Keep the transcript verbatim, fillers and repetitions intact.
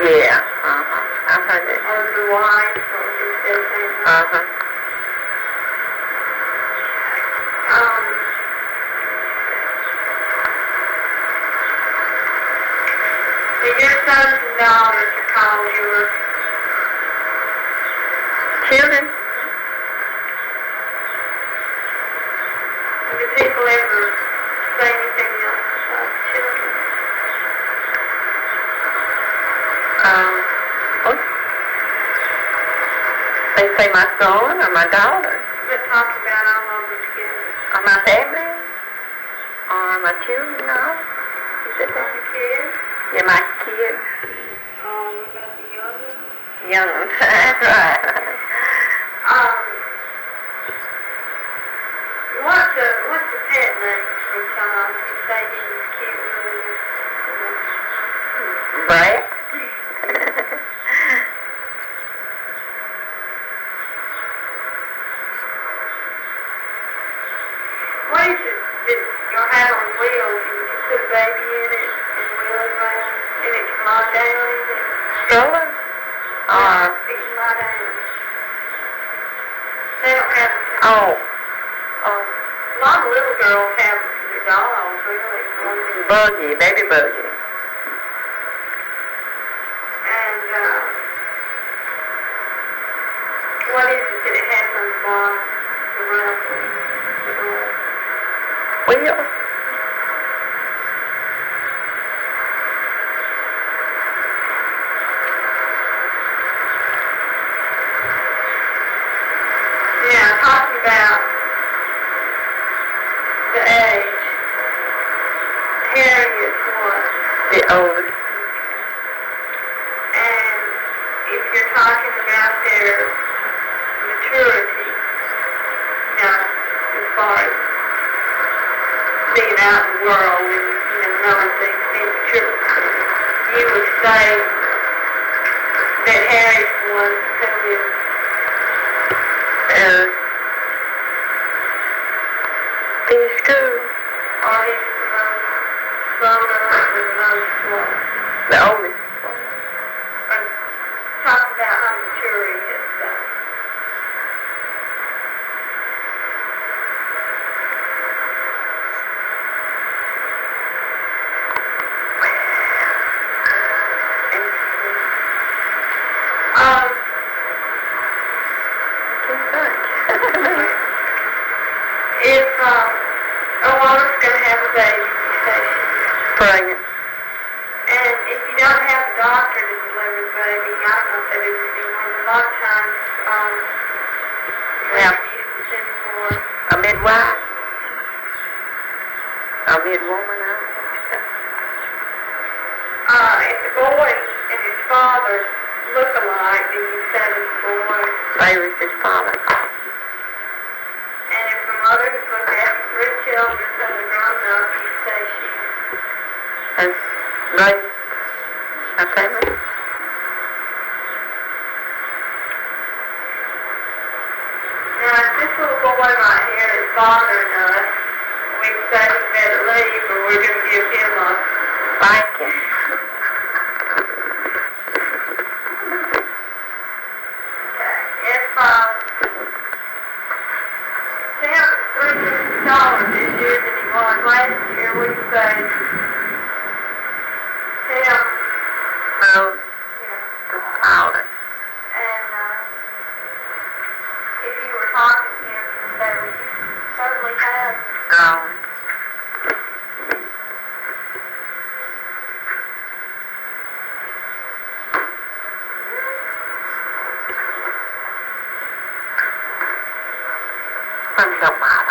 Yeah, uh-huh. I've heard that. Or the wife, or just everything. Uh-huh. Um, so your sons and daughters are called your Children? do people ever say anything else about children? Um, what? They say my son or my daughter? But talk about all of them together. Or my family? Or my children? No. You said All that? the kids? Yeah, my kids. Um, about the youngest? Young ones. That's right. Um, what's the, what's the pet name for a child? You say he was cute, really? Brad? What is it that you'll have on wheels and you can put a baby in it and wheel it around and it can lie down in it? Stroller? Or, It can lie down. They don't have it. oh, oh, A lot of little girls have it for their dolls, really. buggy, baby buggy. And, uh, what is it that it has on the bottom? The round thing? The door? Wheels? Yeah, talking about the age. Harry is what? The oldest. And if you're talking about their maturity, you know, as far as being out in the world and, you know, knowing things, being mature, you would say that Harry's the one who is Uh, finish school. or he's the most grown up and the most what? The oldest. Or talk about how mature he is, so. Um, if, um, Alana's gonna have a baby, you say she's Pregnant. and if you don't have a doctor to deliver the baby, I don't know if they do this anymore, but a lot of times, um, Yeah. they used to send for, A midwife. A midwoman. I don't know. uh, if the boy and his father look alike, then you say it's the boy. Larry's his father. And if the mother has looked after three children that are grown up, you say she's, That's right. My family. now if this little boy right here is bothering us, we say we better leave or we're going to give him a Thank you. If, uh, Sam is three hundred dollars this year than he was last year, we say, Sam, Well, yeah, the father. and, uh, if you were talking to him today, would you certainly have, Um, I don't mind.